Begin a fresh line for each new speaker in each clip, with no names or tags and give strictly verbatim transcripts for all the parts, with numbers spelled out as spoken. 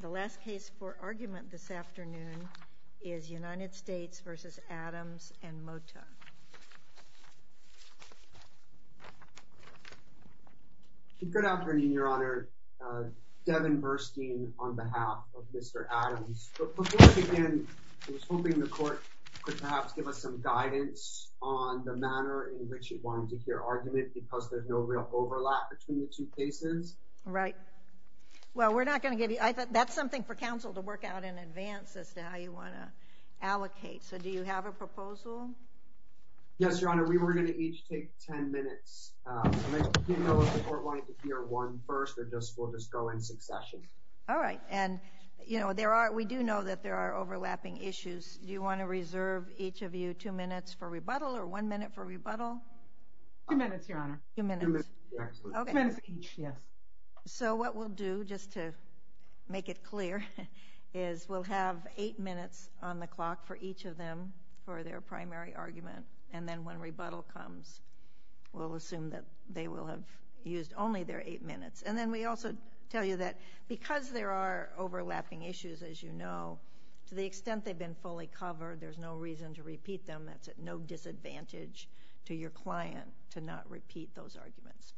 The last case for argument this afternoon is United States v. Adams and Mota.
Good afternoon, Your Honor. Uh, Devin Burstein on behalf of Mister Adams. But before we begin, I was hoping the court could perhaps give us some guidance on the manner in which it wanted to hear argument, because there's no real overlap between the two cases.
Right. Well, we're not going to give you, I thought that's something for counsel to work out in advance as to how you want to allocate. So do you have a proposal?
Yes, Your Honor. We were going to each take ten minutes. Um, and I didn't know if the court wanted to hear one first, or just we'll just go in succession.
All right. And, you know, there are, we do know that there are overlapping issues. Do you want to reserve each of you two minutes for rebuttal or one minute for rebuttal?
Two minutes, Your Honor.
Two minutes.
Two minutes. Excellent.
Okay.
Two minutes each, yes.
So what we'll do, just to make it clear, is we'll have eight minutes on the clock for each of them for their primary argument. And then when rebuttal comes, we'll assume that they will have used only their eight minutes. And then we also tell you that because there are overlapping issues, as you know, to the extent they've been fully covered, there's no reason to repeat them. That's at no disadvantage to your client to not repeat those arguments.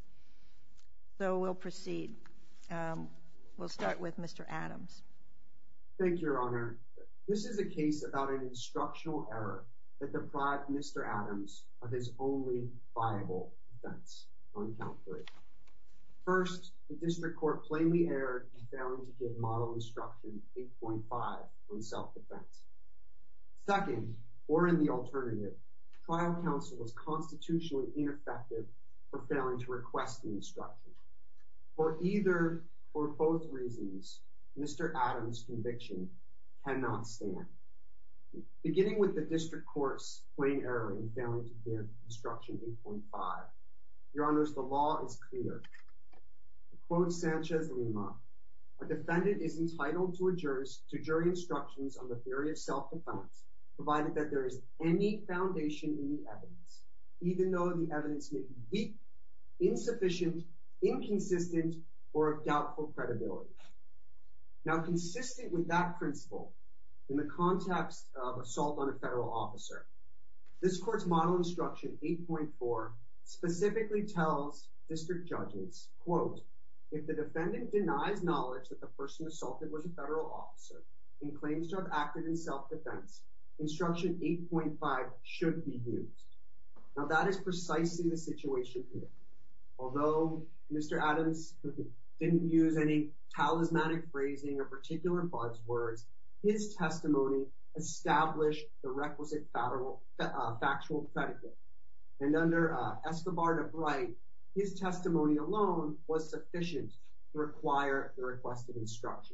So we'll proceed. Um, we'll start with Mister Adams.
Thank you, Your Honor. This is a case about an instructional error that deprived Mister Adams of his only viable defense on count three. First, the district court plainly erred in failing to give model instruction eight point five on self-defense. Second, or in the alternative, trial counsel was constitutionally ineffective for failing to request the instruction. For either or both reasons, Mister Adams' conviction cannot stand. Beginning with the district court's plain error in failing to give instruction eight point five, Your Honors, the law is clear. To quote Sanchez-Lima, a defendant is entitled to, a jury, to jury instructions on the theory of self-defense, provided that there is any foundation in the evidence, even though the evidence may be weak, insufficient, inconsistent, or of doubtful credibility. Now, consistent with that principle, in the context of assault on a federal officer, this court's model instruction eight point four specifically tells district judges, quote, if the defendant denies knowledge that the person assaulted was a federal officer and claims to have acted in self-defense, instruction eight point five should be used. Now, that is precisely the situation here. Although Mister Adams didn't use any talismanic phrasing or particular buzzwords, his testimony established the requisite federal, uh, factual predicate. And under uh, Escobar de Bright, his testimony alone was sufficient to require the requested instruction.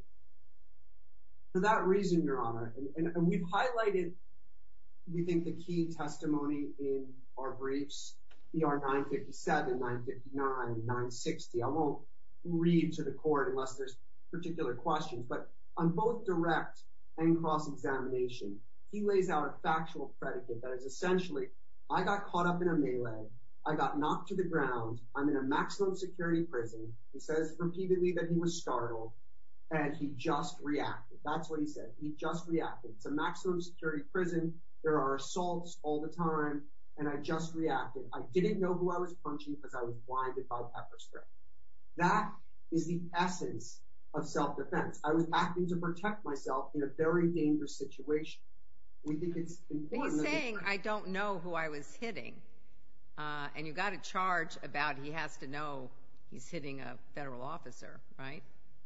For that reason, Your Honor, and, and, and we've highlighted, we think, the key testimony in our briefs, E R nine fifty-seven, nine fifty-nine, nine sixty. I won't read to the court unless there's particular questions, but on both direct and cross-examination, he lays out a factual predicate that is essentially, I got caught up in a melee, I got knocked to the ground, I'm in a maximum security prison. He says repeatedly that he was startled, and he just reacted. That's what he said. He just reacted. It's a maximum security prison. There are assaults all the time, and I just reacted. I didn't know who I was punching because I was blinded by pepper spray. That is the essence of self-defense. I was acting to protect myself in a very dangerous situation. We think it's important.
He's saying, I don't know who I was hitting. Uh, and you got a charge about he has to know he's hitting a federal officer, right?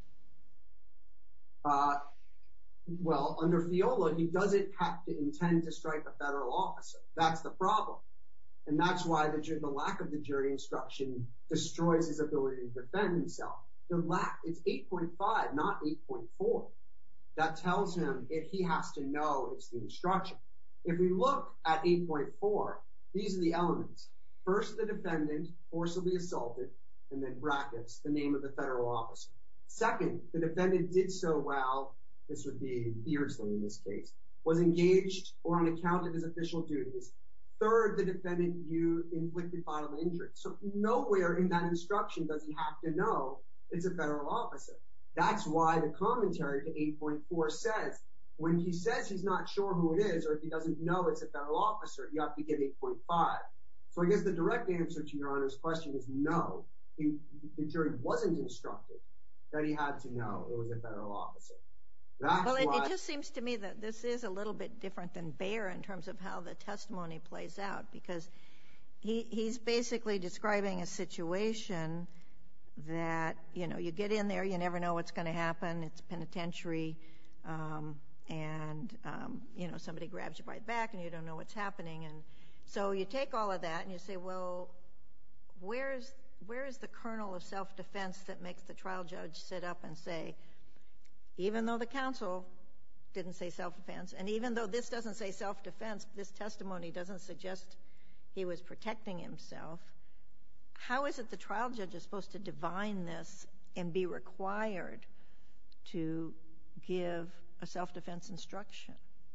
Uh, well, under FIOLA, he doesn't have to intend to strike a federal officer. That's the problem. And that's why the, the lack of the jury instruction destroys his ability to defend himself. The lack, it's eight point five, not eight point four. That tells him if he has to know it's the instruction. If we look at eight point four, these are the elements. First, the defendant forcibly assaulted, and then brackets, the name of the federal officer. Second, the defendant did so while, this would be Beardsley in this case, was engaged or on account of his official duties. Third, the defendant you inflicted bodily injury. So nowhere in that instruction does he have to know it's a federal officer. That's why the commentary to eight point four says, when he says he's not sure who it is, or if he doesn't know it's a federal officer, you have to give eight point five. So I guess the direct answer to Your Honor's question is no. He, the jury wasn't instructed that he had to know it was a federal officer. That's
well, it,
why...
it just seems to me that this is a little bit different than Bayer in terms of how the testimony plays out, because he, he's basically describing a situation that, you know, you get in there, you never know what's going to happen. It's penitentiary, um, and, um, you know, somebody grabs you by the back and you don't know what's happening. And so you take all of that and you say, well, where's, where's the kernel of self-defense that makes the trial judge sit up and say, even though the counsel didn't say self-defense, and even though this doesn't say self-defense, this testimony doesn't suggest he was protecting himself, how is it the trial judge is supposed to divine this and be required to give a self-defense instruction?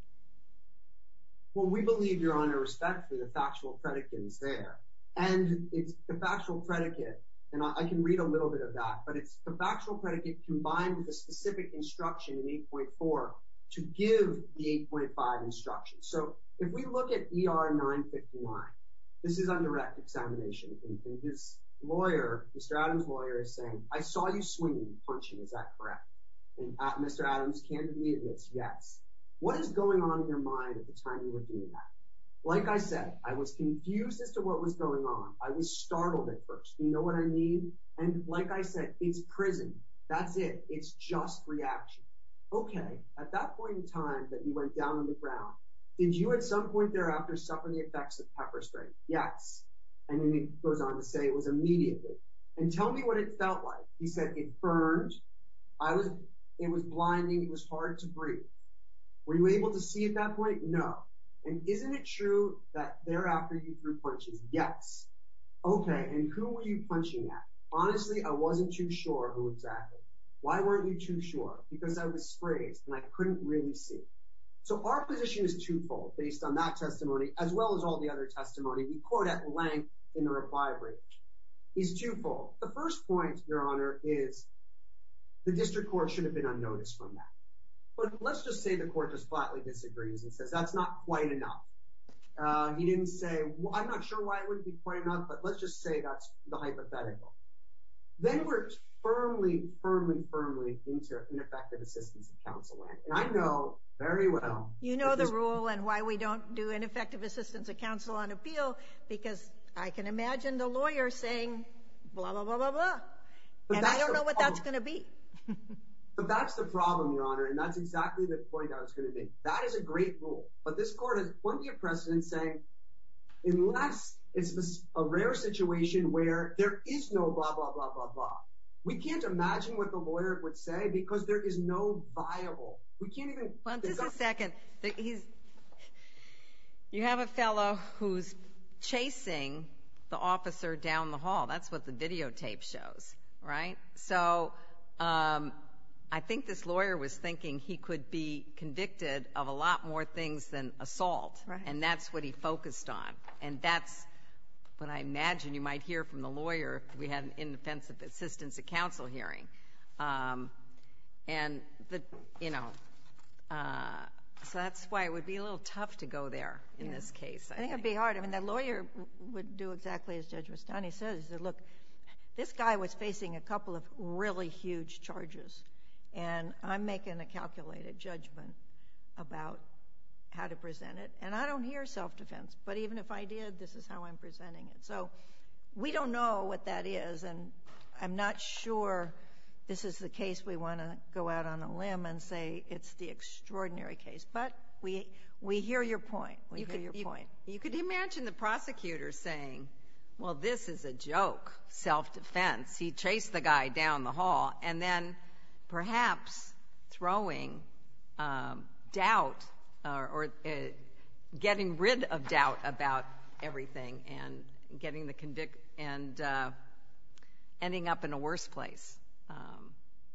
Well, we believe, Your Honor, respectfully, the factual predicate is there. And it's the factual predicate, and I, I can read a little bit of that, but it's the factual predicate combined with a specific instruction in eight point four to give the eight point five instruction. So if we look at E R nine fifty-nine, this is on direct examination. And, and his lawyer, Mister Adams' lawyer, is saying, I saw you swinging, punching. Is that correct? And uh, Mister Adams candidly admits, yes. What is going on in your mind at the time you were doing that? Like I said, I was confused as to what was going on. I was startled at first. You know what I mean? And like I said, it's prison. That's it. It's just reaction. Okay, at that point in time that you went down on the ground, did you at some point thereafter suffer the effects of pepper spray? Yes. And then he goes on to say it was immediately. And tell me what it felt like. He said it burned. I was, it was blinding. It was hard to breathe. Were you able to see at that point? No. And isn't it true that thereafter you threw punches? Yes. Okay, and who were you punching at? Honestly, I wasn't too sure who exactly. Why weren't you too sure? Because I was sprays and I couldn't really see. So our position is twofold based on that testimony, as well as all the other testimony we quote at length in the reply brief. Is twofold. The first point, Your Honor, is the district court should have been on notice from that. But let's just say the court just flatly disagrees and says that's not quite enough. Uh, he didn't say, well, I'm not sure why it wouldn't be quite enough, but let's just say that's the hypothetical. Then we're firmly, firmly, firmly into ineffective assistance of counsel land. And I know very well.
You know the rule and why we don't do ineffective assistance of counsel on appeal, because I can imagine the lawyer saying blah, blah, blah, blah, blah. And I don't know what that's going to be.
But that's the problem, Your Honor, and that's exactly the point I was going to make. That is a great rule. But this court has plenty of precedent saying unless it's a rare situation where there is no blah, blah, blah, blah, blah, we can't imagine what the lawyer would say because there is no viable. We can't even.
Well, just a second. He's, you have a fellow who's chasing the officer down the hall. That's what the videotape shows, right? So um, I think this lawyer was thinking he could be convicted of a lot more things than assault,
right.
And that's what he focused on. And that's what I imagine you might hear from the lawyer if we had an inoffensive assistance of counsel hearing. Um, and, the, you know, uh, so that's why it would be a little tough to go there in yeah. this case, I,
I think, think it'd be hard. I mean, the lawyer would do exactly as Judge Rustani says. He said, look, this guy was facing a couple of really huge charges, and I'm making a calculated judgment about how to present it. And I don't hear self-defense, but even if I did, this is how I'm presenting it. So we don't know what that is, and I'm not sure this is the case we want to go out on a limb and say it's the extraordinary case. But we we hear your point. We
you
hear
could,
your
you,
point.
You could imagine the prosecutor saying, well, this is a joke, self-defense. He chased the guy down the hall, and then perhaps throwing um, doubt or, or uh, getting rid of doubt about everything and getting the convict and uh, ending up in a worse place. Um,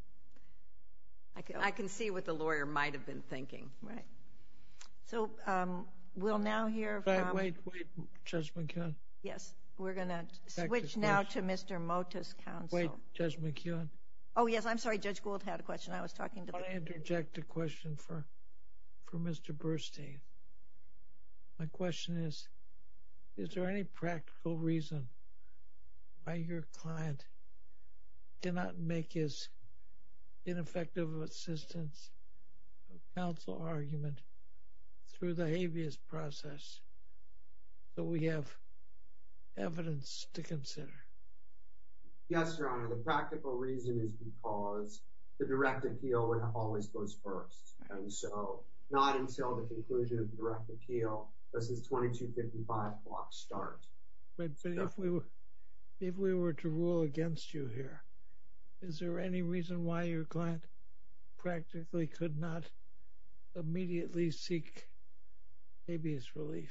I, can, I can see what the lawyer might have been thinking.
Right. So um, we'll now hear
wait,
from...
Wait, wait, Judge McKeown.
Yes, we're going to switch now to Mister Mota's counsel.
Wait, Judge McKeown.
Oh, yes, I'm sorry, Judge Gould had a question. I was talking to
I want to
the...
interject a question for, for Mister Burstein. My question is, is there any practical reason why your client cannot make his ineffective assistance of counsel argument through the habeas process so we have evidence to consider?
Yes, Your Honor. The practical reason is because the direct appeal would always goes first. And so not until the conclusion of the direct appeal does his twenty-two fifty-five clock start.
But, but if we were, if we were to rule against you here, is there any reason why your client practically could not immediately seek habeas relief?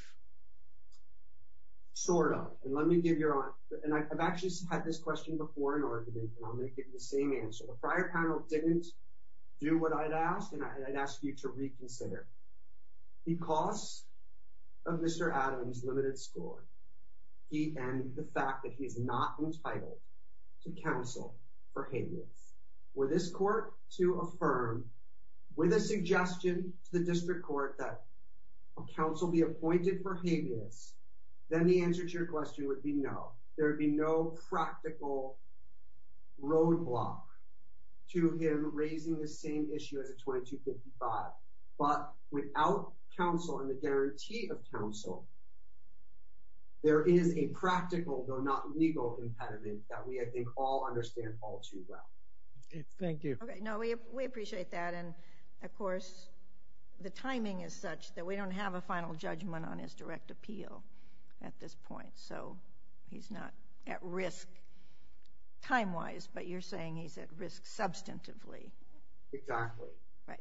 Sort of. And let me give your, and I've actually had this question before in argument, and I'm going to give you the same answer. The prior panel didn't do what I'd asked, and I'd ask you to reconsider. Because of Mister Adams' limited score, he and the fact that he is not entitled to counsel for habeas, were this court to affirm with a suggestion to the district court that a counsel be appointed for habeas, then the answer to your question would be no. There would be no practical roadblock to him raising the same issue as a twenty-two fifty-five. But without counsel and the guarantee of counsel, there is a practical, though not legal, impediment that we, I think, all understand all too well.
Okay, thank you.
Okay, no, we we appreciate that. And, of course, the timing is such that we don't have a final judgment on his direct appeal at this point. So he's not at risk time-wise, but you're saying he's at risk substantively.
Exactly.
Right.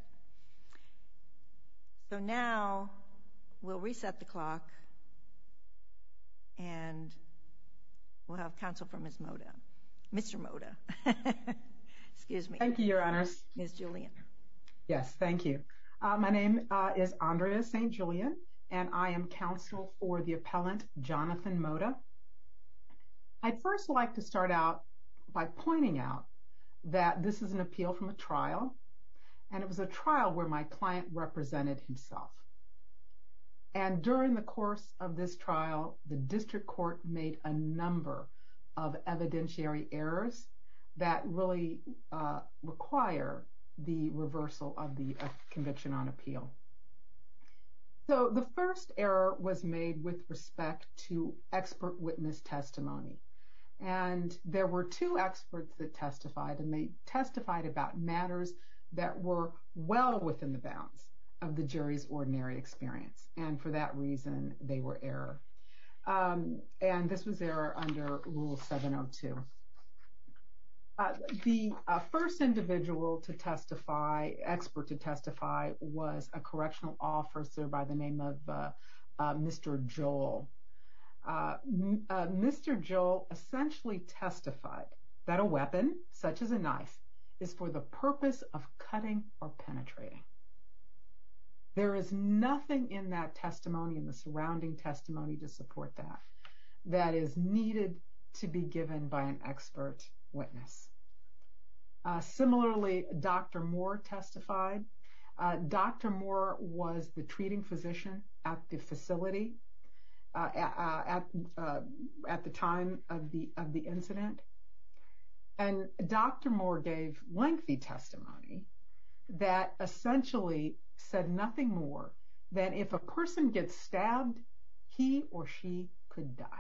So now we'll reset the clock, and we'll have counsel from Miz Moda. Mister Moda. Excuse me.
Thank you, Your Honors.
Miz Julian.
Yes, thank you. Uh, my name uh, is Andrea Saint Julian, and I am counsel for the appellant Jonathan Moda. I'd first like to start out by pointing out that this is an appeal from a trial, and it was a trial where my client represented himself. And during the course of this trial, the district court made a number of evidentiary errors that really uh, require the reversal of the uh, conviction on appeal. So the first error was made with respect to expert witness testimony. And there were two experts that testified, and they testified about matters that were well within the bounds of the jury's ordinary experience. And for that reason, they were error. Um, and this was error under Rule seven oh two. Uh, the uh, first individual to testify, expert to testify, was a correctional officer by the name of uh, uh, Mister Joel. Uh, uh, Mister Joel essentially testified that a weapon, such as a knife, is for the purpose of cutting or penetrating. There is nothing in that testimony and the surrounding testimony to support that that is needed to be given by an expert witness. Uh, similarly, Doctor Moore testified. Uh, Doctor Moore was the treating physician at the facility uh, at at, uh, at the time of the of the incident, and Doctor Moore gave lengthy testimony that essentially said nothing more than if a person gets stabbed, he or she could die.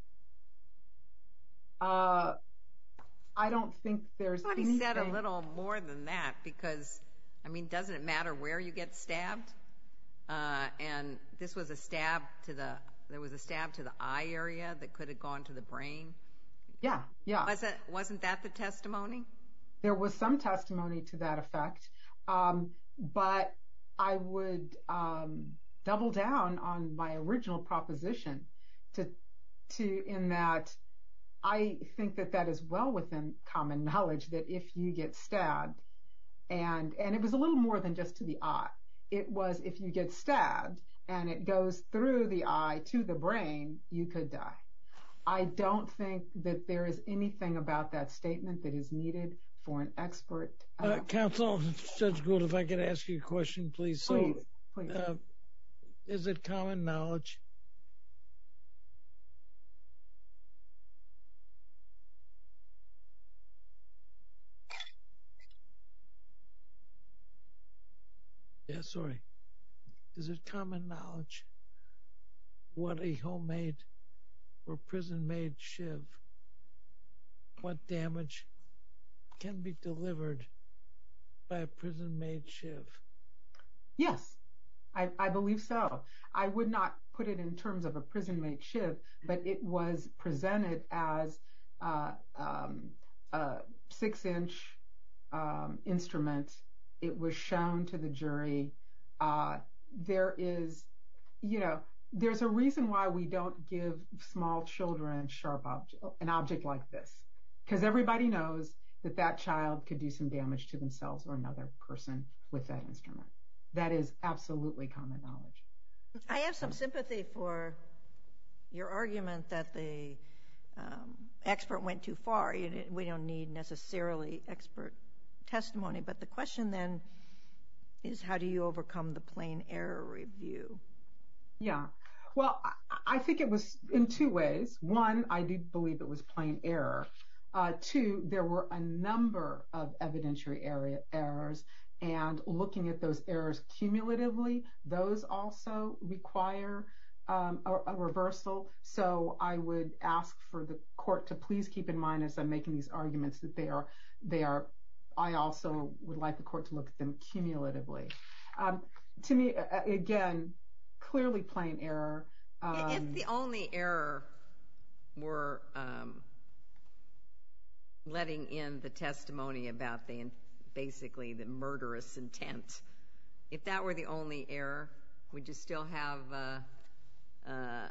Uh, I don't think there's
I thought
anything...
he said a little more than that because, I mean, doesn't it matter where you get stabbed? Uh, and this was a stab to the, there was a stab to the eye area that could have gone to the brain.
Yeah, yeah.
Wasn't, wasn't that the testimony?
There was some testimony to that effect, um, but I would um, double down on my original proposition to, to in that I think that that is well within common knowledge that if you get stabbed, and and it was a little more than just to the eye. It was if you get stabbed and it goes through the eye to the brain, you could die. I don't think that there is anything about that statement that is needed for an expert.
Uh, uh, Counsel, Judge Gould, if I could ask you a question, please. So,
please, please.
Uh, is it common knowledge Yeah, sorry. Is it common knowledge what a homemade or prison-made shiv, what damage can be delivered by a prison-made shiv?
Yes, I, I believe so. I would not put it in terms of a prison-made shiv, but it was presented as uh, um, a six-inch um, instrument. It was shown to the jury. Uh, there is, you know, there's a reason why we don't give small children sharp object, an object like this, because everybody knows that that child could do some damage to themselves or another person with that instrument. That is absolutely common knowledge.
I have some sympathy for your argument that the um, expert went too far. You didn't, we don't need necessarily expert testimony, but the question then is, how do you overcome the plain error review?
Yeah. Well, I, I think it was in two ways. One, I do believe it was plain error. Uh, two, there were a number of evidentiary area, errors, and looking at those errors cumulatively, those also require um, a, a reversal. So I would ask for the court to please keep in mind, as I'm making these arguments, that they are, they are. I also would like the court to look at them cumulatively. Um, to me, again, clearly plain error. Um,
if the only error were um, letting in the testimony about the basically the murderous intent, if that were the only error, would you still have uh, uh,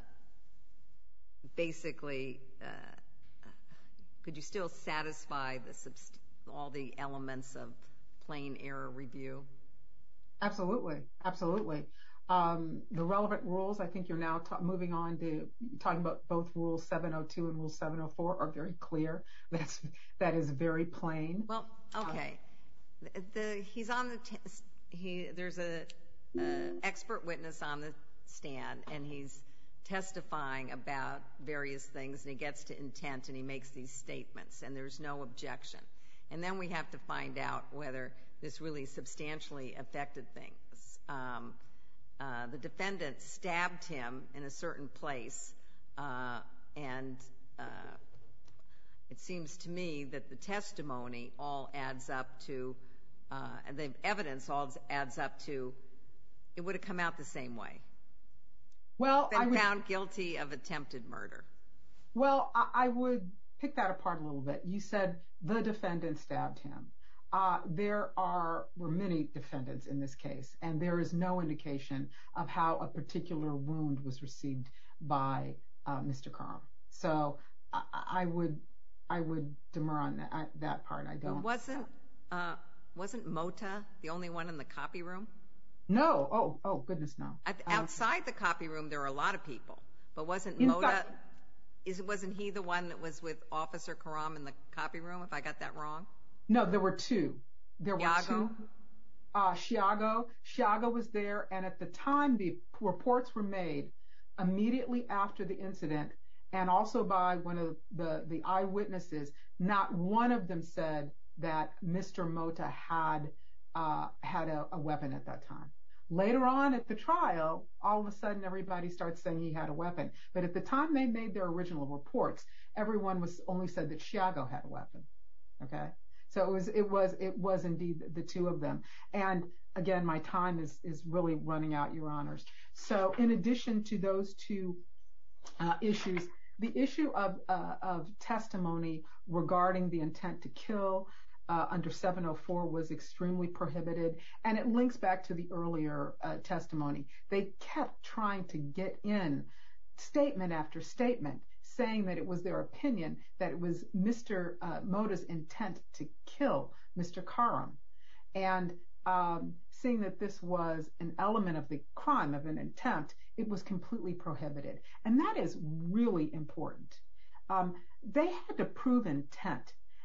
basically, uh, could you still satisfy the subst- all the elements of plain error review?
Absolutely, absolutely. Um, the relevant rules, I think you're now ta- moving on to talking about both Rule seven oh two and Rule seven oh four are very clear. That's, that is very plain.
Well, okay. Uh, the, the, he's on the, t- he, there's a, a expert witness on the stand, and he's testifying about various things, and he gets to intent, and he makes these statements, and there's no objection. And then we have to find out whether this really substantially affected things. Um, uh, the defendant stabbed him in a certain place, uh, and uh, it seems to me that the testimony all adds up to, uh, and the evidence all adds up to, it would have come out the same way.
Well,
been
I would,
found guilty of attempted murder.
Well, I, I would pick that apart a little bit. You said the defendant stabbed him. Uh, there are were many defendants in this case, and there is no indication of how a particular wound was received by uh, Mister Karam. So I, I would I would demur on that, that part. I don't.
Wasn't uh, wasn't Mota the only one in the copy room?
No. Oh, oh, goodness, no.
At,
um,
outside the copy room, there were a lot of people, but wasn't
inside,
Mota? Is wasn't he the one that was with Officer Karam in the copy room? If I got that wrong.
No, there were two. There were
Chiago?
two. Uh, Chiago. Chiago was there, and at the time the reports were made immediately after the incident, and also by one of the, the eyewitnesses, not one of them said that Mister Mota had uh, had a, a weapon at that time. Later on at the trial, all of a sudden everybody starts saying he had a weapon. But at the time they made their original reports, everyone was only said that Chiago had a weapon. Okay? So it was it was it was indeed the two of them. And again, my time is is really running out, Your Honors. So in addition to those two uh, issues, the issue of uh, of testimony regarding the intent to kill uh, under seven oh four was extremely prohibited, and it links back to the earlier uh, testimony. They kept trying to get in statement after statement, saying that it was their opinion that it was Mister Uh, Mota's intent to kill Mister Karam, and um, seeing that this was an element of the crime of an attempt, it was completely prohibited. And that is really important. Um, they had to prove intent,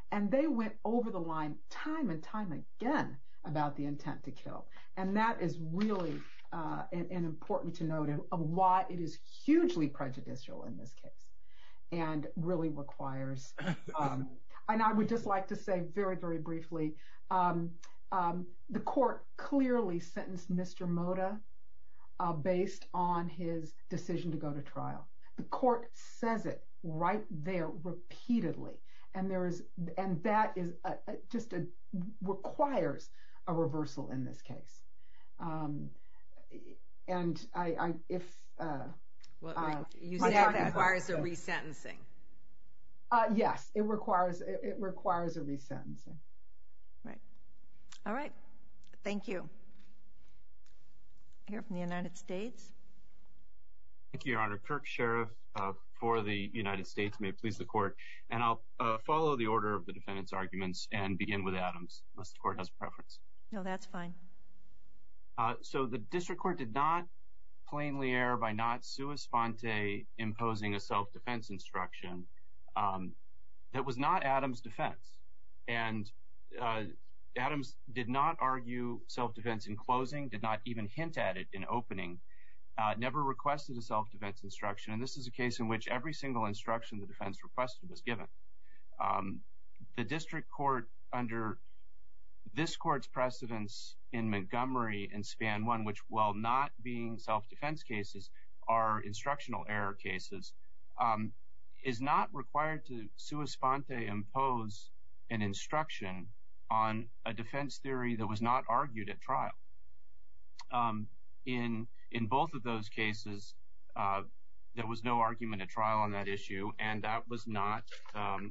And they went over the line time and time again about the intent to kill. And that is really uh, and, and important to note of why it is hugely prejudicial in this case and really requires, um, and I would just like to say very, very briefly, um, um, the court clearly sentenced Mister Mota uh, based on his decision to go to trial. The court says it right there repeatedly. And there is, and that is a, a, just a requires a reversal in this case. Um, and I, I if uh,
well,
uh,
you say it requires a resentencing.
Uh, yes, it requires it, it requires a resentencing.
Right. All right. Thank you. Here from the United States.
Thank you, Your Honor. Kirk Sheriff uh, for the United States. May it please the court. And I'll uh, follow the order of the defendant's arguments and begin with Adams, unless the court has a preference.
No, that's fine.
Uh, so the district court did not plainly err by not sua sponte imposing a self-defense instruction um, that was not Adams' defense. And uh, Adams did not argue self-defense in closing, did not even hint at it in opening, uh, never requested a self-defense instruction. And this is a case in which every single instruction the defense requested was given. Um, the district court, under this court's precedents in Montgomery and Span one, which, while not being self-defense cases, are instructional error cases, um, is not required to sua sponte impose an instruction on a defense theory that was not argued at trial. Um, in in both of those cases, uh, there was no argument at trial on that issue, and that was not um,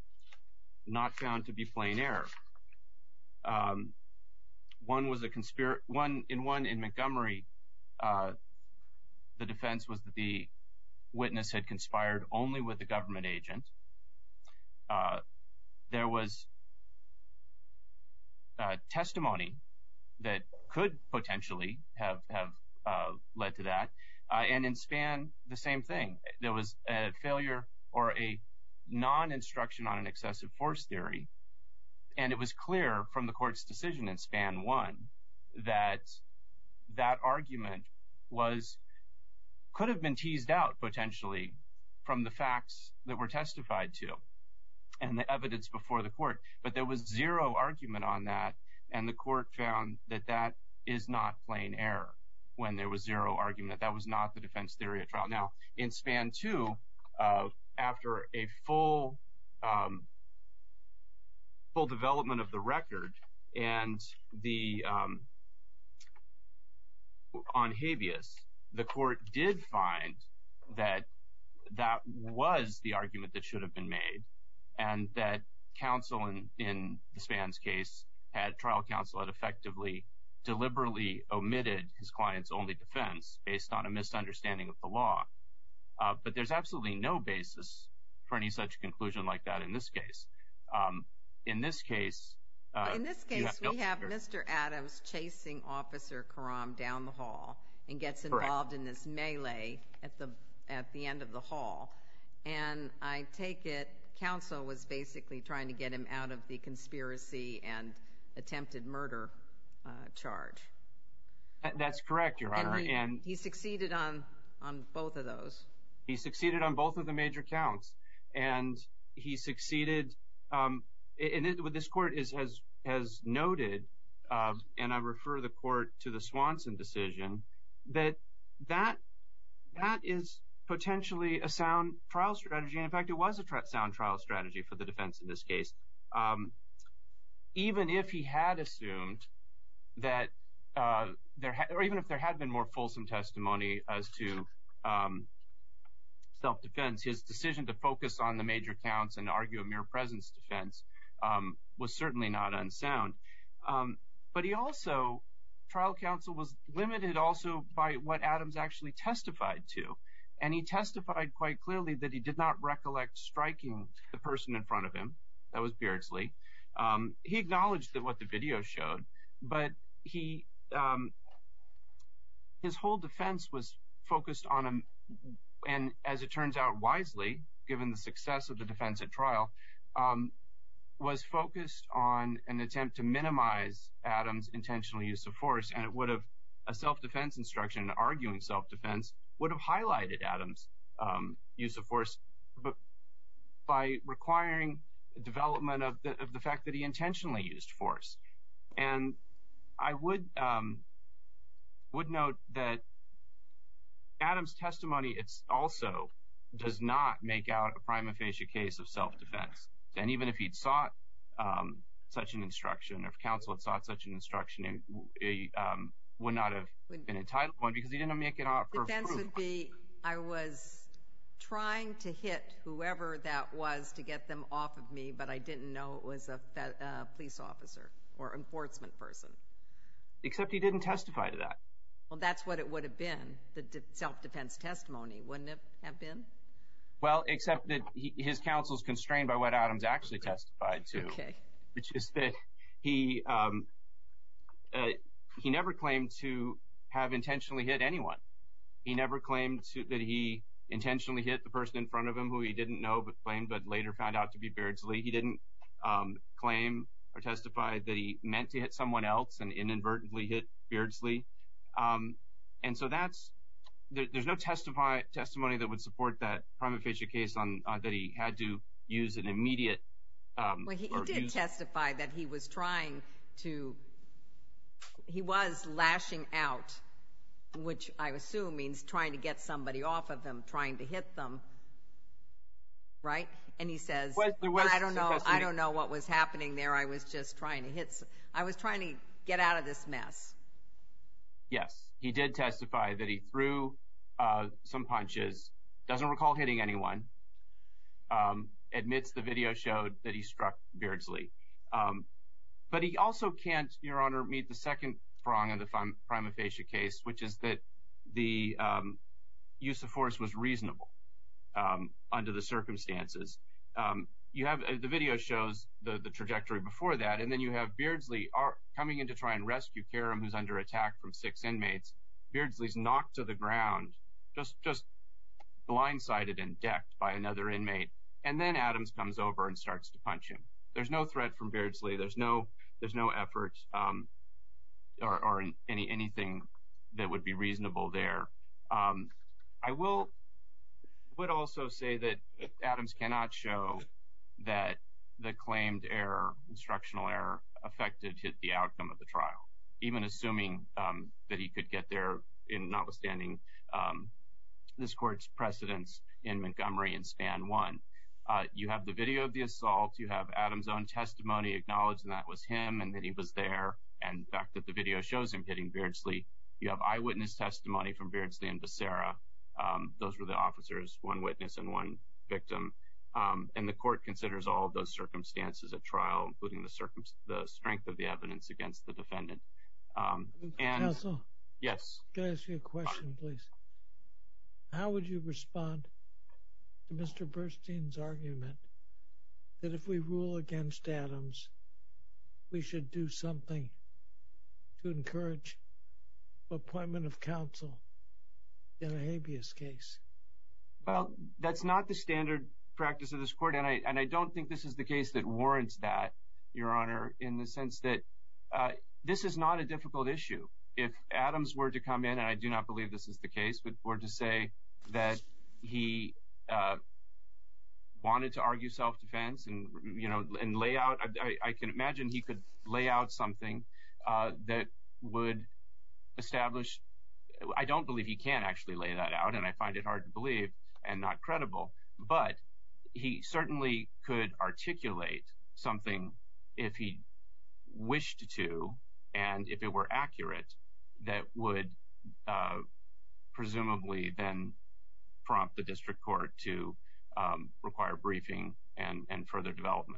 not found to be plain error. Um, one was a conspiracy. One in one in Montgomery, uh, the defense was that the witness had conspired only with the government agent. Uh, there was uh, testimony that could potentially have have uh, led to that, uh, and in Span, the same thing. There was a failure or a non-instruction on an excessive force theory. And it was clear from the court's decision in Span one that that argument was could have been teased out potentially from the facts that were testified to and the evidence before the court. But there was zero argument on that, and the court found that that is not plain error when there was zero argument. That was not the defense theory at trial. Now, in Span two, uh, after a full um, full development of the record and the um, on habeas, the court did find that that was the argument that should have been made, and that counsel in, in the Span's case had trial counsel had effectively deliberately omitted his client's only defense based on a misunderstanding of the law. Uh, but there's absolutely no basis for any such conclusion like that in this case. Um, In this case, uh,
in this case,
have no
we have
fear.
Mister Adams chasing Officer Karam down the hall and gets involved
Correct.
in this melee at the at the end of the hall. And I take it counsel was basically trying to get him out of the conspiracy and attempted murder uh, charge.
That's correct, Your Honor.
And he,
and
he succeeded on on both of those.
He succeeded on both of the major counts, and he succeeded. Um, And it, what this court is, has has noted, uh, and I refer the court to the Swanson decision, that that that is potentially a sound trial strategy. And in fact, it was a tra- sound trial strategy for the defense in this case. Um, even if he had assumed that uh, there, ha- or even if there had been more fulsome testimony as to um, self-defense, his decision to focus on the major counts and argue a mere presence defense Um, was certainly not unsound. Um, but he also, trial counsel was limited also by what Adams actually testified to. And he testified quite clearly that he did not recollect striking the person in front of him. That was Beardsley. Um, he acknowledged that what the video showed, but he, um, his whole defense was focused on him. And as it turns out wisely, given the success of the defense at trial, um, was focused on an attempt to minimize Adams' intentional use of force, and it would have, a self-defense instruction arguing self-defense would have highlighted Adams' um, use of force, but by requiring development of the, of the fact that he intentionally used force. And I would um, would note that Adams' testimony it's also does not make out a prima facie case of self-defense. And even if he'd sought um, such an instruction, or if counsel had sought such an instruction, he um, would not have been entitled to one because he didn't make it out for
defense
proof.
Would be, I was trying to hit whoever that was to get them off of me, but I didn't know it was a fe- uh, police officer or enforcement person.
Except he didn't testify to that.
Well, that's what it would have been, the de- self-defense testimony, wouldn't it have been?
Well, except that he, his counsel's constrained by what Adams actually testified to,
okay.
which is that he um, uh, he never claimed to have intentionally hit anyone. He never claimed to, that he intentionally hit the person in front of him who he didn't know but claimed but later found out to be Beardsley. He didn't um, claim or testify that he meant to hit someone else and inadvertently hit Beardsley. Um, and so that's there, there's no testify, testimony that would support that prima facie case on uh, that he had to use an immediate. Um,
well, he, he did
use,
testify that he was trying to. He was lashing out, which I assume means trying to get somebody off of him, trying to hit them, right? And he says,
was, was
I don't know, I don't know what was happening there. I was just trying to hit, I was trying to get out of this mess.
Yes, he did testify that he threw uh, some punches, doesn't recall hitting anyone, um, admits the video showed that he struck Beardsley. Um, but he also can't, Your Honor, meet the second prong of the prima facie case, which is that the um, use of force was reasonable um, under the circumstances. Um, you have uh, the video shows the, the trajectory before that, and then you have Beardsley are coming in to try and rescue Karam, who's under attack from six inmates. Beardsley's knocked to the ground, just just blindsided and decked by another inmate, and then Adams comes over and starts to punch him. There's no threat from Beardsley. There's no there's no effort um, or, or any anything that would be reasonable there. Um, I will would also say that Adams cannot show that the claimed error, instructional error, affected the outcome of the trial, even assuming um, that he could get there, in notwithstanding um, this court's precedents in Montgomery and Span one. Uh, you have the video of the assault. You have Adams' own testimony acknowledging that was him and that he was there, and the fact that the video shows him hitting Beardsley. You have eyewitness testimony from Beardsley and Becerra. Um, those were the officers, one witness and one victim. Um, and the court considers all of those circumstances at trial, including the, circum- the strength of the evidence against the defendant. Um, and
Counsel?
Yes.
Can I ask you a question, please? How would you respond to Mister Burstein's argument that if we rule against Adams, we should do something to encourage appointment of counsel in a habeas case?
Well, that's not the standard practice of this court, and I and I don't think this is the case that warrants that, Your Honor, in the sense that uh, this is not a difficult issue. If Adams were to come in, and I do not believe this is the case, but were to say that he uh, wanted to argue self-defense and, you know, and lay out, I, I can imagine he could lay out something uh, that would establish, I don't believe he can actually lay that out, and I find it hard to believe and not credible, but he certainly could articulate something if he wished to, and if it were accurate, that would uh, presumably then prompt the district court to um, require briefing and, and further development.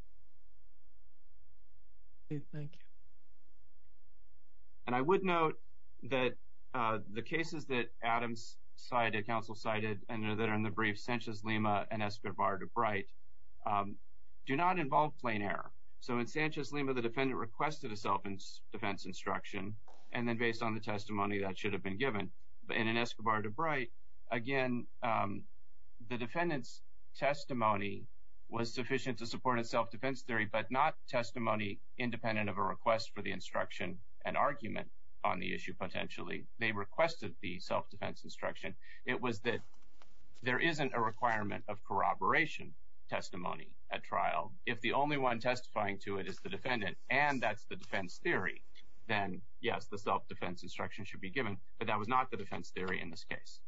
Okay, thank you.
And I would note that uh, the cases that Adams cited, counsel cited, and that are in the brief, Sanchez-Lima and Escobar de Bright, um, do not involve plain error. So in Sanchez-Lima, the defendant requested a self-defense instruction, and then based on the testimony, that should have been given. And in Escobar de Bright, again, um, the defendant's testimony was sufficient to support a self-defense theory, but not testimony independent of a request for the instruction and argument on the issue potentially. They requested the self-defense instruction. It was that there isn't a requirement of corroboration testimony at trial. If the only one testifying to it is the defendant, and that's the defense theory, then yes, the self-defense instruction should be given, but that was not the defense theory in this case.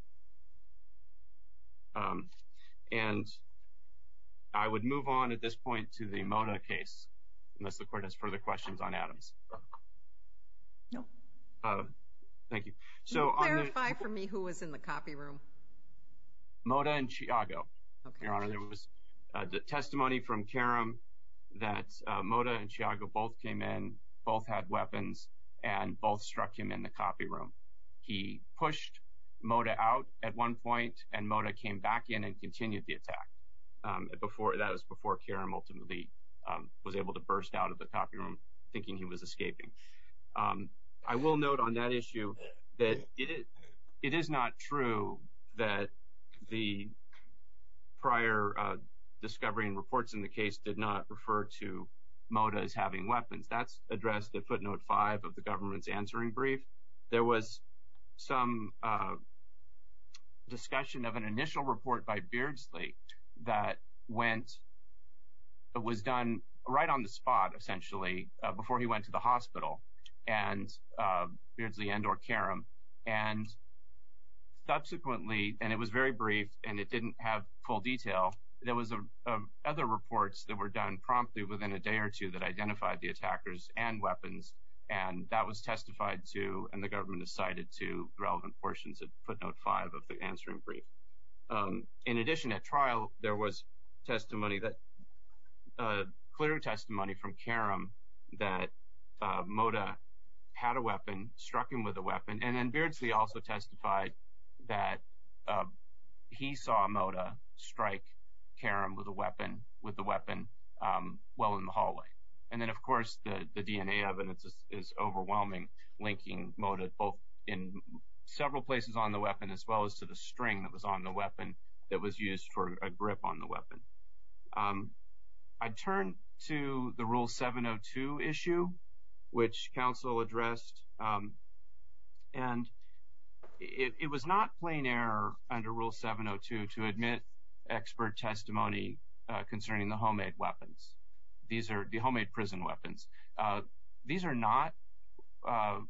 Um, and I would move on at this point to the Mota case, unless the court has further questions on Adams.
No.
Uh, thank you.
So Can you clarify the, for me who was in the copy room?
Mota and Chiago.
Okay.
Your Honor, there was uh, the testimony from Karam that uh, Mota and Chiago both came in, both had weapons, and both struck him in the copy room. He pushed Mota out at one point, and Mota came back in and continued the attack. Um, before that was before Karam ultimately um, was able to burst out of the copy room, thinking he was escaping. Um, I will note on that issue that it is, it is not true that the prior uh, discovery and reports in the case did not refer to Mota as having weapons. That's addressed at footnote five of the government's answering brief. There was some uh, discussion of an initial report by Beardsley that went, it was done right on the spot, essentially, uh, before he went to the hospital, and uh, Beardsley and or Karam, and subsequently, and it was very brief, and it didn't have full detail, there was a, a, other reports that were done promptly within a day or two that identified the attackers and weapons, and that was testified to, and the government has cited to relevant portions at footnote five of the answering brief. Um, in addition, at trial, there was testimony that, uh, clear testimony from Karam that uh, Mota had a weapon, struck him with a weapon, and then Beardsley also testified that uh, he saw Mota strike Karam with a weapon, with the weapon, um, well in the hallway. And then, of course, the, the D N A evidence is, is overwhelming, linking Mota both in several places on the weapon as well as to the string that was on the weapon that was used for a grip on the weapon. Um, I turn to the Rule seven oh two issue, which counsel addressed, um, and it, it was not plain error under Rule seven oh two to admit expert testimony uh, concerning the homemade weapons. These are the homemade prison weapons. Uh, these are not uh,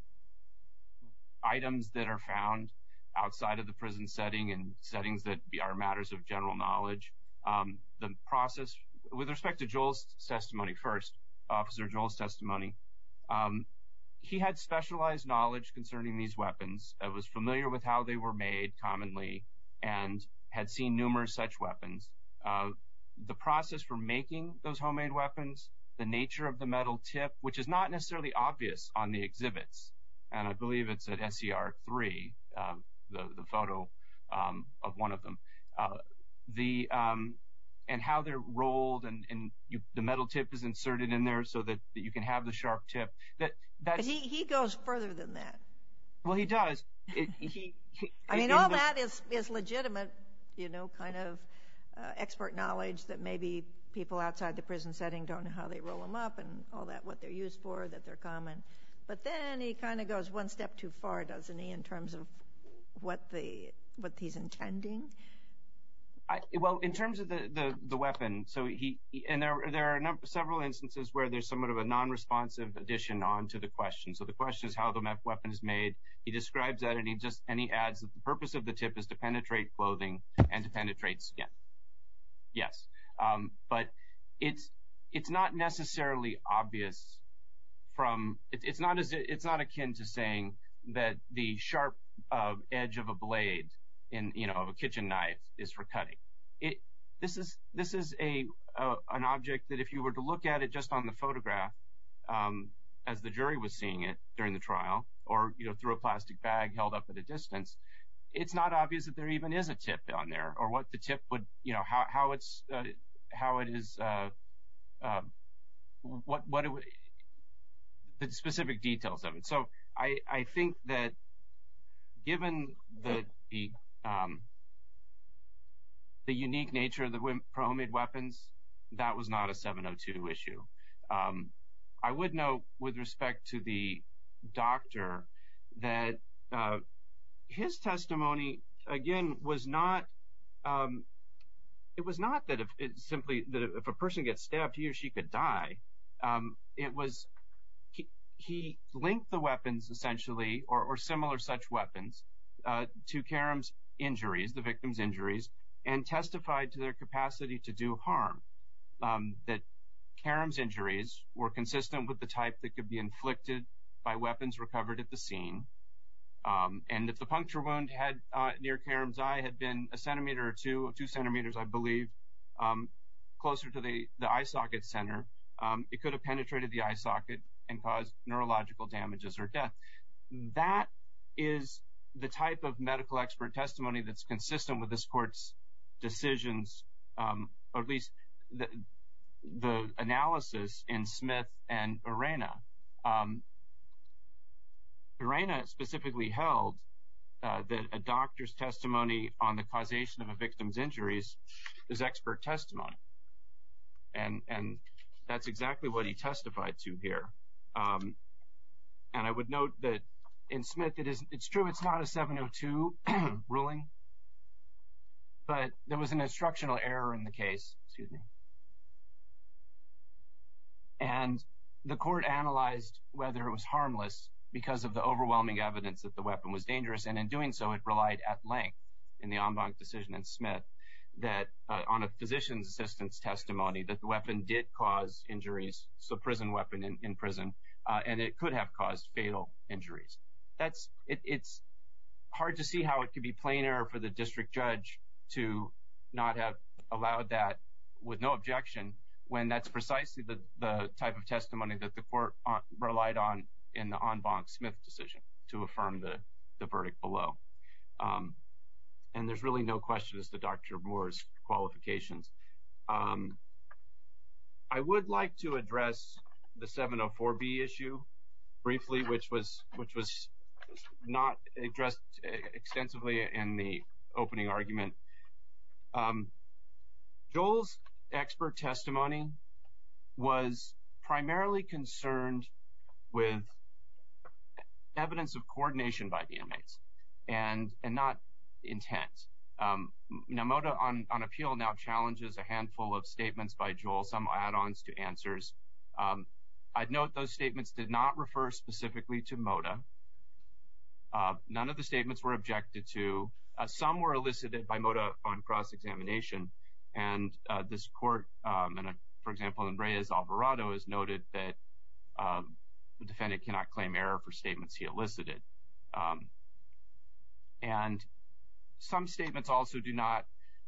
items that are found outside of the prison setting and settings that are matters of general knowledge. Um, the process, with respect to Joel's testimony first, Officer Joel's testimony, um, he had specialized knowledge concerning these weapons, uh, was familiar with how they were made commonly, and had seen numerous such weapons. Uh, the process for making those homemade weapons, the nature of the metal tip, which is not necessarily obvious on the exhibits, and I believe it's at S E R three, uh, the, the photo um, of one of them, uh, the um, and how they're rolled, and, and you, the metal tip is inserted in there so that, that you can have the sharp tip. That that's,
But he, he goes further than that.
Well, he does. It, he, he,
I mean,
in
all
the,
that is, is legitimate, you know, kind of uh, expert knowledge that maybe people outside the prison setting don't know how they roll them up and all that, what they're used for, that they're common. But then he kind of goes one step too far, doesn't he, in terms of what the what he's intending?
I, well, in terms of the, the, the weapon, so he, he and there there are a number, several instances where there's somewhat of a non-responsive addition onto the question. So the question is how the weapon is made. He describes that, and he just and he adds that the purpose of the tip is to penetrate clothing and to penetrate skin. Yes, um, but it's it's not necessarily obvious from it, it's not as it's not akin to saying that the sharp uh, edge of a blade in you know of a kitchen knife is for cutting. It this is this is a uh, an object that if you were to look at it just on the photograph, um, as the jury was seeing it during the trial, or you know through a plastic bag held up at a distance, it's not obvious that there even is a tip on there, or what the tip would you know how how it's uh, how it is uh, uh, what what it would, the specific details of it. So I I think that given the the um, the unique nature of the homemade weapons, that was not a seven oh two issue. Um, I would note with respect to the doctor that uh, his testimony, again, was not, um, it was not that if it simply that if a person gets stabbed, he or she could die. Um, it was, he, he linked the weapons essentially, or, or similar such weapons, uh, to Karam's injuries, the victim's injuries, and testified to their capacity to do harm. Um, that Karam's injuries were consistent with the type that could be inflicted by weapons recovered at the scene. Um, and if the puncture wound had uh, near Karam's eye had been a centimeter or two, two centimeters, I believe, um, closer to the, the eye socket center, um, it could have penetrated the eye socket and caused neurological damages or death. That is the type of medical expert testimony that's consistent with this court's decisions, um, or at least the, the analysis in Smith and Urena. Um, Urena specifically held uh, that a doctor's testimony on the causation of a victim's injuries is expert testimony. And, and that's exactly what he testified to here. Um, and I would note that in Smith, it is, it's true it's not a seven oh two ruling, but there was an instructional error in the case, excuse me. And the court analyzed whether it was harmless because of the overwhelming evidence that the weapon was dangerous, and in doing so, it relied at length in the en banc decision in Smith that uh, on a physician's assistant's testimony that the weapon did cause injuries, so prison weapon in, in prison, uh, and it could have caused fatal injuries. That's it, it's hard to see how it could be plain error for the district judge to not have allowed that with no objection when that's precisely the, the type of testimony that the court on, relied on in the en banc Smith decision to affirm the, the verdict below. Um, and there's really no question as to Doctor Moore's qualifications. Um, I would like to address the seven oh four B issue briefly, which was which was not addressed extensively in the opening argument. Um, Joel's expert testimony was primarily concerned with evidence of coordination by the inmates and and not intent. Um, now, Moda on, on appeal now challenges a handful of statements by Joel, some add-ons to answers. Um, I'd note those statements did not refer specifically to Moda. Uh, none of the statements were objected to. Uh, some were elicited by Moda on cross-examination, and uh, this court, um, and uh, for example, in Reyes Alvarado, has noted that uh, the defendant cannot claim error for statements he elicited. Um, and some statements also do not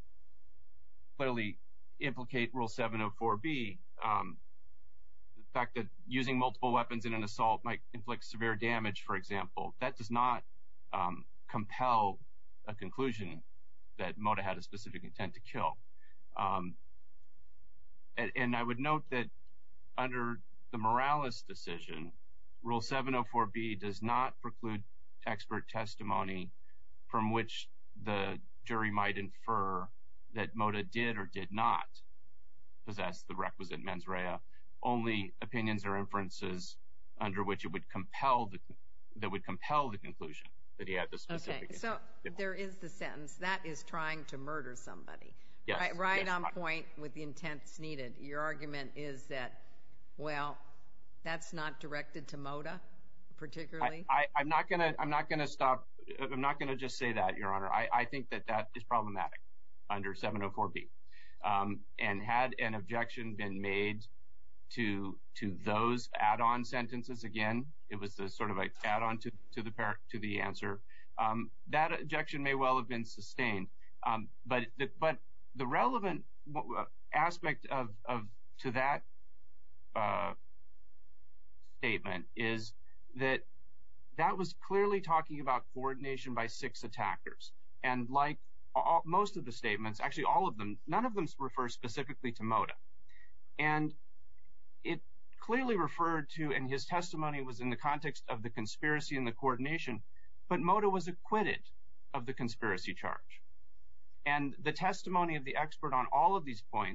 clearly implicate Rule seven oh four B. Um, the fact that using multiple weapons in an assault might inflict severe damage, for example, that does not um, compel a conclusion that Moda had a specific intent to kill. Um, and, and I would note that under the Morales decision, Rule seven oh four B does not preclude expert testimony from which the jury might infer that Moda did or did not possess the requisite mens rea. Only opinions or inferences under which it would compel the that would compel the conclusion that he had the specific.
Okay, so yeah. There is the sentence that is trying to murder somebody.
Yes,
right, right
yes.
on point with the intent that's needed. Your argument is that, well, that's not directed to Moda, particularly.
I, I, I'm not gonna. I'm not gonna stop. I'm not gonna just say that, Your Honor. I, I think that that is problematic under seven oh four B. Um, and had an objection been made to to those add-on sentences, again, it was the sort of like add-on to to the par- to the answer. Um, that objection may well have been sustained. Um, but the, but the relevant aspect of of to that uh, statement is that that was clearly talking about coordination by six attackers. And like all, most of the statements, actually all of them, none of them refer specifically to Moda. And it clearly referred to, and his testimony was in the context of the conspiracy and the coordination, but Moda was acquitted of the conspiracy charge. And the testimony of the expert on all of these points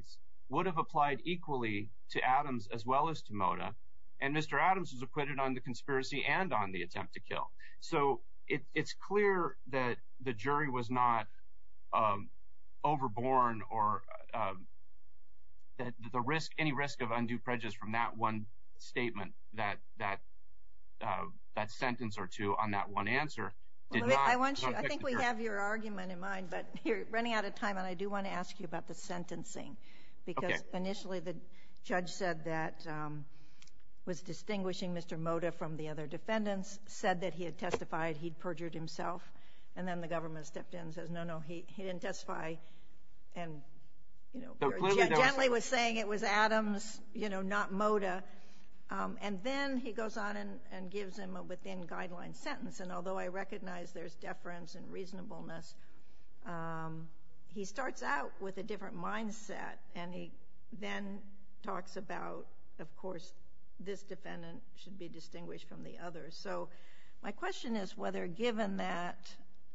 would have applied equally to Adams as well as to Mota, and Mister Adams was acquitted on the conspiracy and on the attempt to kill. So it, it's clear that the jury was not um, overborne or um, that the risk, any risk of undue prejudice from that one statement, that that uh, that sentence or two on that one answer did
well,
not.
I want you.
not
I think we have your argument in mind, but you're running out of time, and I do want to ask you about the sentencing, because
Okay.
initially the judge said that um, was distinguishing Mister Mota from the other defendants, said that he had testified, he'd perjured himself, and then the government stepped in and says, no, no, he he didn't testify, and you know,
So
very
clearly
gen-
there was-
gently was saying it was Adams, you know, not Mota. Um, and then he goes on and, and gives him a within-guideline sentence. And although I recognize there's deference and reasonableness, um, he starts out with a different mindset. And he then talks about, of course, this defendant should be distinguished from the others. So my question is whether, given that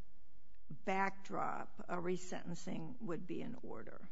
backdrop, a resentencing would be in order.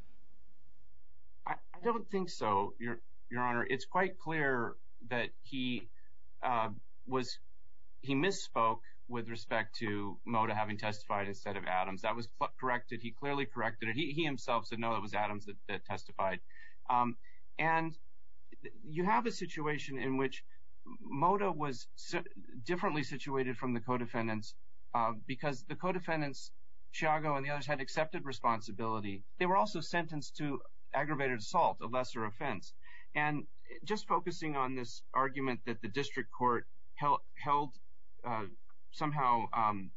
I, I don't think so, Your Your Honor. It's quite clear that he uh, was he misspoke with respect to Mota having testified instead of Adams. That was cl- corrected. He clearly corrected it. He, he himself said, no, it was Adams that, that testified. Um, and you have a situation in which Mota was si- differently situated from the co-defendants uh, because the co-defendants, Chiago and the others, had accepted responsibility. They were also sentenced to aggravated assault, a lesser offense. And just focusing on this argument that the district court held, held uh, somehow um,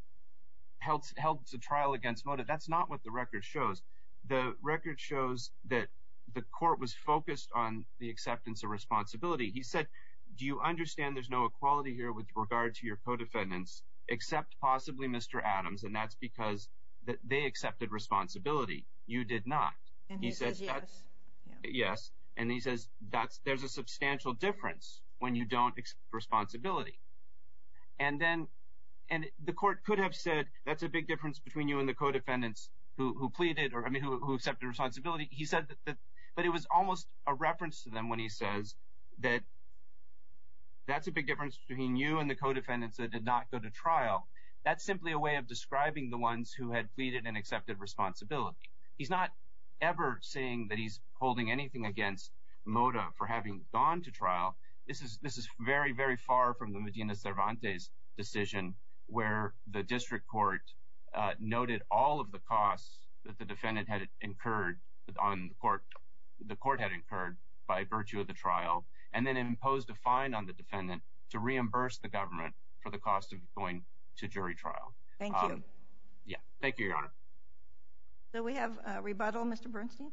held held the trial against Mota, that's not what the record shows. The record shows that the court was focused on the acceptance of responsibility. He said, do you understand there's no equality here with regard to your co-defendants, except possibly Mister Adams, and that's because that they accepted responsibility. You did not.
And he,
he
says
said
yes.
Yeah. Yes. And he says that's there's a substantial difference when you don't accept responsibility. And then, and the court could have said that's a big difference between you and the co-defendants who, who pleaded, or I mean, who, who accepted responsibility. He said that, that, but it was almost a reference to them when he says that that's a big difference between you and the co-defendants that did not go to trial. That's simply a way of describing the ones who had pleaded and accepted responsibility. He's not ever saying that he's holding anything against Mota for having gone to trial. This is this is very, very far from the Medina Cervantes decision, where the district court uh, noted all of the costs that the defendant had incurred on the court, the court had incurred by virtue of the trial, and then imposed a fine on the defendant to reimburse the government for the cost of going to jury trial.
Thank
um,
you.
Yeah, thank you, Your Honor.
So we have a rebuttal, Mister Bernstein.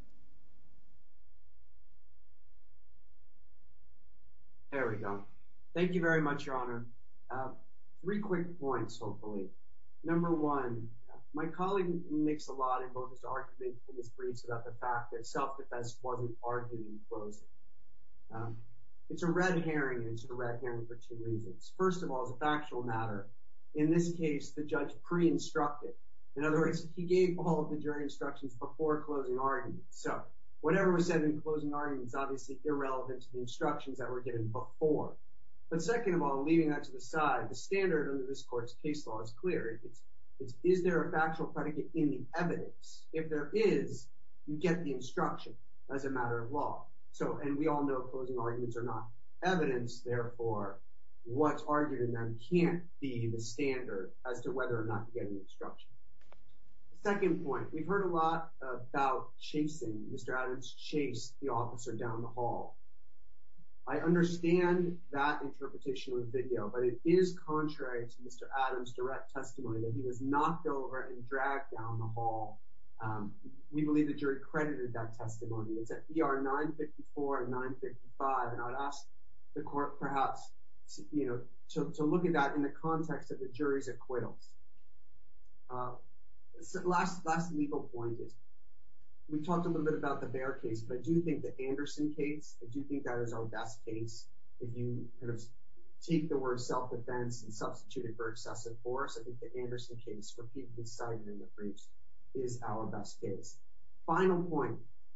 There we go. Thank you very much, Your Honor. Uh, three quick points, hopefully. Number one, my colleague makes a lot in both his argument and his briefs about the fact that self-defense wasn't argued in closing. Um, it's a red herring, and it's a red herring for two reasons. First of all, as a factual matter, in this case, the judge pre-instructed. In other words, he gave all of the jury instructions before closing arguments. So whatever was said in closing arguments is obviously irrelevant to the instructions that were given before. But second of all, leaving that to the side, the standard under this court's case law is clear. It's, it's, is there a factual predicate in the evidence? If there is, you get the instruction as a matter of law. So, and we all know closing arguments are not evidence, therefore, what's argued in them can't be the standard as to whether or not you get an instruction. Second point, we've heard a lot about chasing. Mister Adams chased the officer down the hall. I understand that interpretation of the video, but it is contrary to Mister Adams' direct testimony that he was knocked over and dragged down the hall. Um, we believe the jury credited that testimony. It's at E R nine fifty-four and nine fifty-five, and I would ask the court perhaps, you know, to, to look at that in the context of the jury's acquittals. Uh, So last last legal point is, we talked a little bit about the Bear case, but I do think the Anderson case, I do think that is our best case. If you kind of take the word self-defense and substitute it for excessive force, I think the Anderson case, repeatedly cited in the briefs, is our best case. Final point,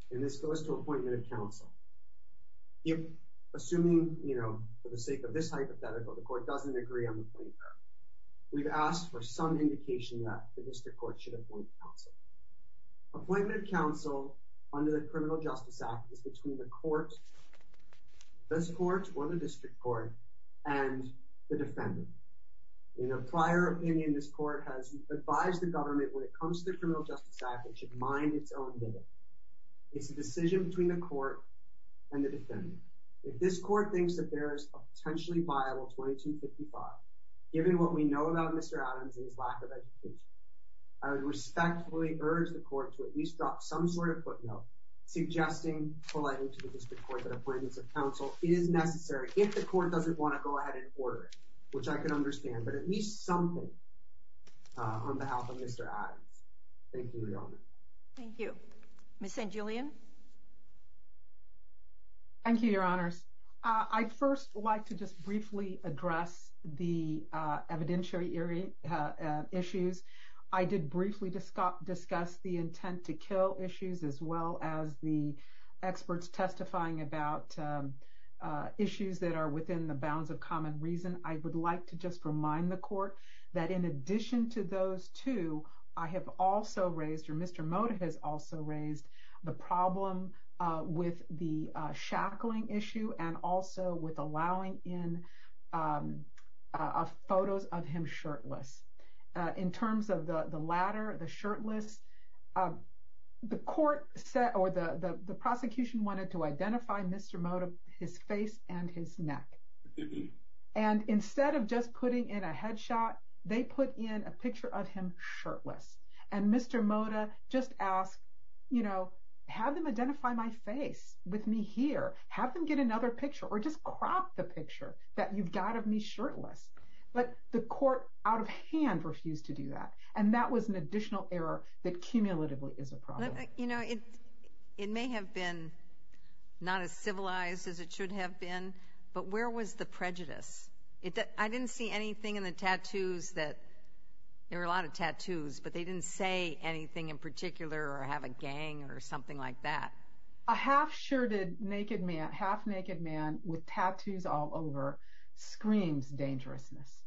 and this goes to appointment of counsel. If, assuming, you know, for the sake of this hypothetical, the court doesn't agree on the plain error, we've asked for some indication that the district court should appoint counsel. Appointment of counsel under the Criminal Justice Act is between the court, this court or the district court, and the defendant. In a prior opinion, this court has advised the government when it comes to the Criminal Justice Act, it should mind its own bidding. It's a decision between the court and the defendant. If this court thinks that there is a potentially viable twenty-two fifty-five, given what we know about Mister Adams and his lack of education, I would respectfully urge the court to at least drop some sort of footnote suggesting politely to the district court that appointments of counsel is necessary if the court doesn't want to go ahead and order it, which I can understand, but at least something uh, on behalf of Mister Adams. Thank you, Your Honor.
Thank you. Miz Saint Julian?
Thank you, Your Honors. Uh, I'd first like to just briefly address the uh, evidentiary area, uh, uh, issues. I did briefly discuss, discuss the intent to kill issues as well as the experts testifying about um, uh, issues that are within the bounds of common reason. I would like to just remind the court that in addition to those two, I have also raised, or Mister Mota has also raised, the problem uh, with the uh, shackling issue and also with allowing in um, uh, photos of him shirtless. Uh, in terms of the, the latter, the shirtless, uh, the court said, or the, the, the prosecution wanted to identify Mister Mota, his face and his neck. And instead of just putting in a headshot, they put in a picture of him shirtless. And Mister Mota just asked, you know, have them identify my face with me here. Have them get another picture or just crop the picture that you've got of me shirtless. But the court out of hand refused to do that. And that was an additional error that cumulatively is a problem.
You know, it it may have been not as civilized as it should have been, but where was the prejudice? It, I didn't see anything in the tattoos that, there were a lot of tattoos, but they didn't say anything in particular or have a gang or something like that.
A half-shirted naked man, half-naked man with tattoos all over screams dangerousness.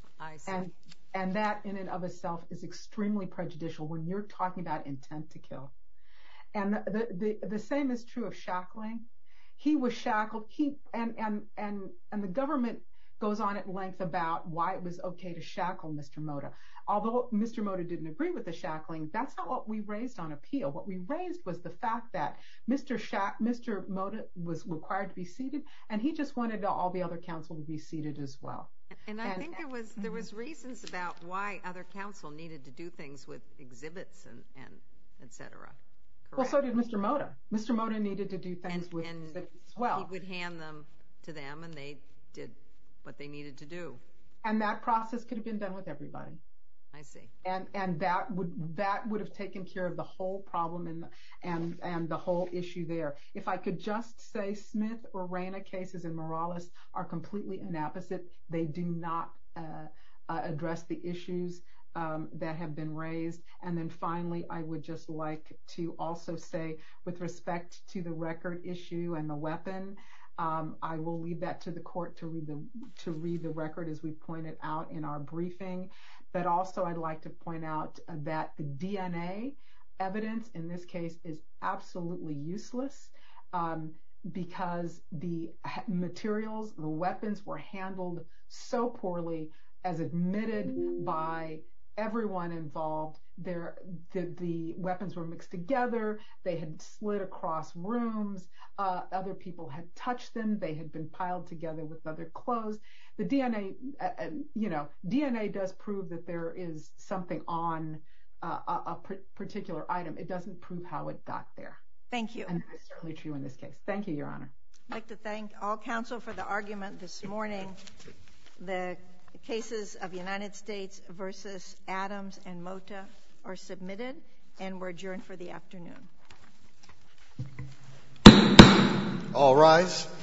I see.
And, and that in and of itself is extremely prejudicial when you're talking about intent to kill. And the, the, the, the same is true of shackling. He was shackled, he, and, and, and, and the government goes on at length about why it was okay to shackle Mister Mota. Although Mister Mota didn't agree with the shackling, that's not what we raised on appeal. What we raised was the fact that Mister Shack, Mister Mota was required to be seated, and he just wanted all the other counsel to be seated as well.
And I and, think there was there was reasons about why other counsel needed to do things with exhibits and, and et cetera. Correct?
Well, so did Mister Mota. Mister Mota needed to do things
and,
with
and
exhibits as well.
He would hand them to them, and they did what they needed to do.
And that process could have been done with everybody.
I see.
And and that would that would have taken care of the whole problem and and and the whole issue there. If I could just say Smith or Reyna cases and Morales are completely inapposite. They do not uh, uh, address the issues um, that have been raised. And then finally, I would just like to also say, with respect to the record issue and the weapon, Um, I will leave that to the court to read the to read the record as we pointed out in our briefing. But also I'd like to point out that the D N A evidence in this case is absolutely useless um, because the materials, the weapons were handled so poorly, as admitted by everyone involved. There, the, the weapons were mixed together. They had slid across rooms. Uh, other people had touched them. They had been piled together with other clothes. The D N A, uh, you know, D N A does prove that there is something on uh, a, a particular item. It doesn't prove how it got there.
Thank you.
And that's certainly true in this case. Thank you, Your Honor.
I'd like to thank all counsel for the argument this morning. The cases of United States versus Adams and Mota are submitted, and we're adjourned for the afternoon.
All rise.